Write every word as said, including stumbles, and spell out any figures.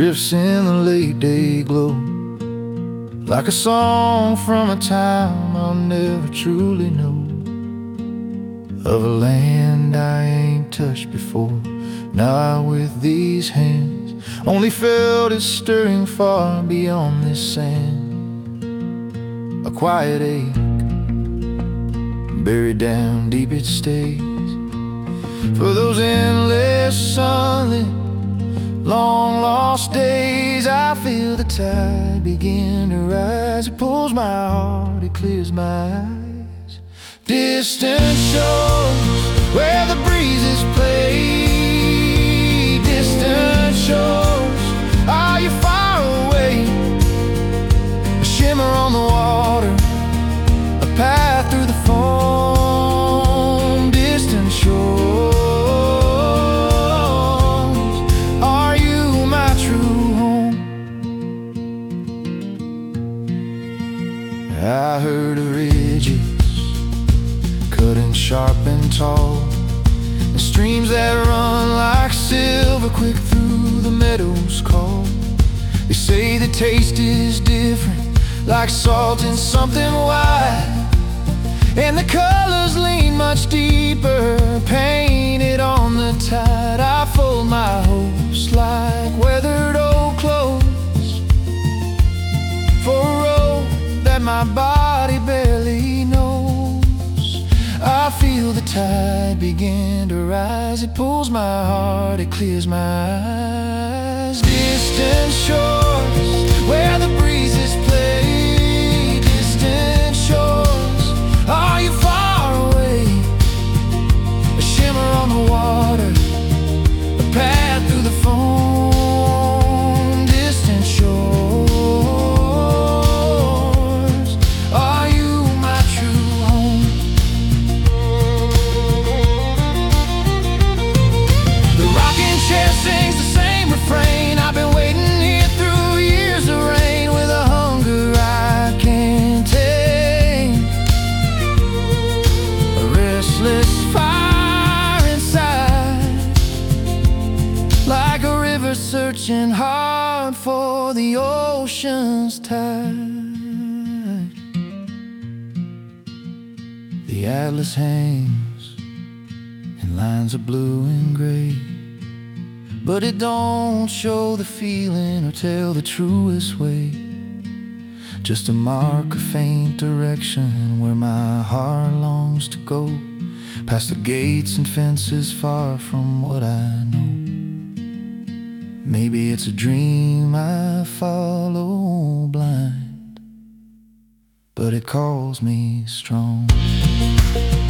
drifts in the late day glow, like a song from a time I'll never truly know, of a land I ain't touched before. Now with these hands only felt it stirring far beyond this sand. A quiet ache, buried down deep it stays, for those endless sunlit long lost days. I feel the tide begin to rise. It pulls my heart, it clears my eyes. Distant shores where the breezes play, distant shores, are you far away? A shimmer on the water, a path through the foam. Distant shores, are you my true home? I heard of ridges cut and sharp and tall, and streams that run like silver quick through the meadows call. They say the taste is different, like salt in something white, and the colors lean much deeper, painted on the tide. I fold my hopes like weathered old clothes for a road that my body barely knows. I feel the tide begin to rise. It pulls my heart, it clears my eyes. Distant shores where the breezes play, distant shores, are you far away? A shimmer on the water, a path through the foam. Distant shores, are you my true home? The rocking chair sings the same refrain. I've been waiting here through years of rain, with a hunger I can't tame, a restless fire inside, like a river searching hard for the ocean's tide. The atlas hangs in lines of blue and gray, but it don't show the feeling or tell the truest way. Just a mark, a faint direction where my heart longs to go, past the gates and fences far from what I know. Maybe it's a dream I follow blind, but it calls me strong.